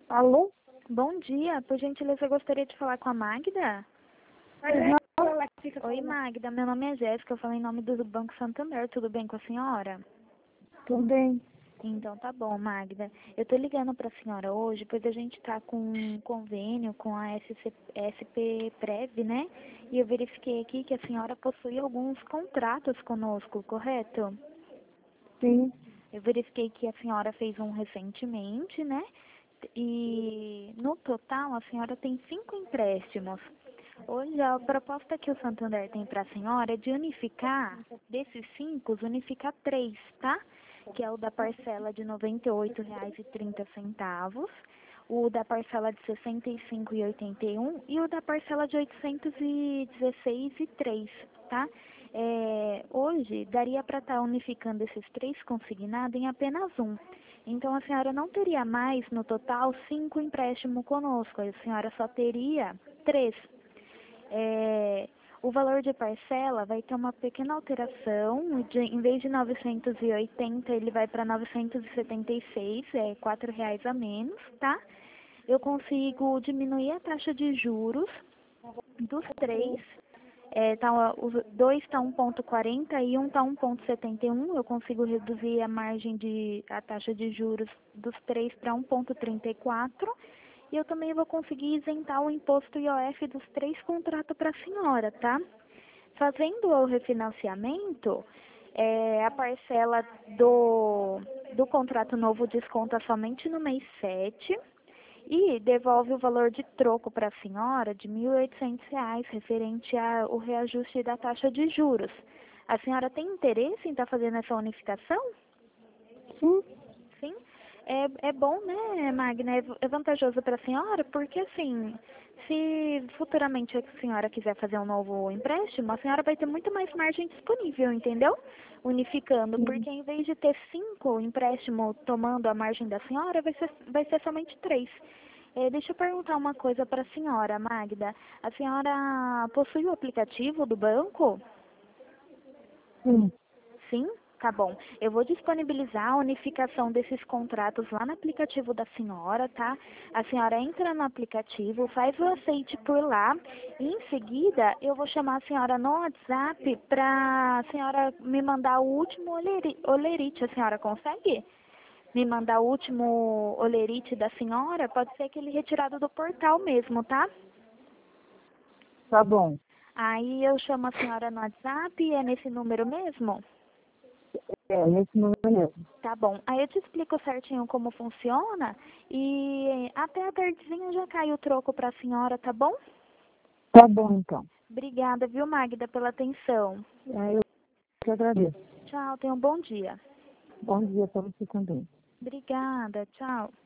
Alô? Bom dia, por gentileza eu gostaria de falar com a Magda. Oi Magda, meu nome é Jéssica, eu falo em nome do Banco Santander, tudo bem com a senhora? Tudo bem? Então tá bom, Magda. Eu tô ligando pra senhora hoje, pois a gente tá com um convênio com a SP Prev, né? E eu verifiquei aqui que a senhora possui alguns contratos conosco, correto? Sim. Eu verifiquei que a senhora fez um recentemente, né? E no total a senhora tem 5 empréstimos. Hoje a proposta que o Santander tem para a senhora é de unificar, desses 5, unificar 3, tá? Que é o da parcela de R$ 98,30, o da parcela de R$ 65,81 e o da parcela de R$ 816,03, tá? Hoje daria para estar unificando esses 3 consignados em apenas um. Então a senhora não teria mais, no total, 5 empréstimos conosco, a senhora só teria 3. O valor de parcela vai ter uma pequena alteração, em vez de 980 ele vai para 976, é R$ 4 a menos, tá? Eu consigo diminuir a taxa de juros dos 3, os 2 está 1,40 e um está 1,71, eu consigo reduzir a taxa de juros dos 3 para 1,34 e eu também vou conseguir isentar o imposto IOF dos 3 contratos para a senhora, tá? Fazendo o refinanciamento, a parcela do contrato novo desconta somente no mês 7 e devolve o valor de troco para a senhora de R$ 1.800, referente ao reajuste da taxa de juros. A senhora tem interesse em estar fazendo essa unificação? Sim. Sim? É bom, né, Magna? É vantajoso para a senhora, porque assim, se futuramente a senhora quiser fazer um novo empréstimo, a senhora vai ter muito mais margem disponível, entendeu? Unificando, porque em vez de ter 5 empréstimos tomando a margem da senhora, vai ser somente 3. Deixa eu perguntar uma coisa para a senhora, Magda. A senhora possui o aplicativo do banco? Sim. Sim? Tá bom. Eu vou disponibilizar a unificação desses contratos lá no aplicativo da senhora, tá? A senhora entra no aplicativo, faz o aceite por lá e em seguida eu vou chamar a senhora no WhatsApp para a senhora me mandar o último olerite. A senhora consegue me mandar o último olerite da senhora? Pode ser aquele retirado do portal mesmo, tá? Tá bom. Aí eu chamo a senhora no WhatsApp e é nesse número mesmo? Nesse número mesmo. Tá bom. Aí eu te explico certinho como funciona e até a tardezinha já cai o troco para a senhora, tá bom? Tá bom, então. Obrigada, viu, Magda, pela atenção. Eu que agradeço. Tchau, tenha um bom dia. Bom dia para você também. Obrigada, tchau.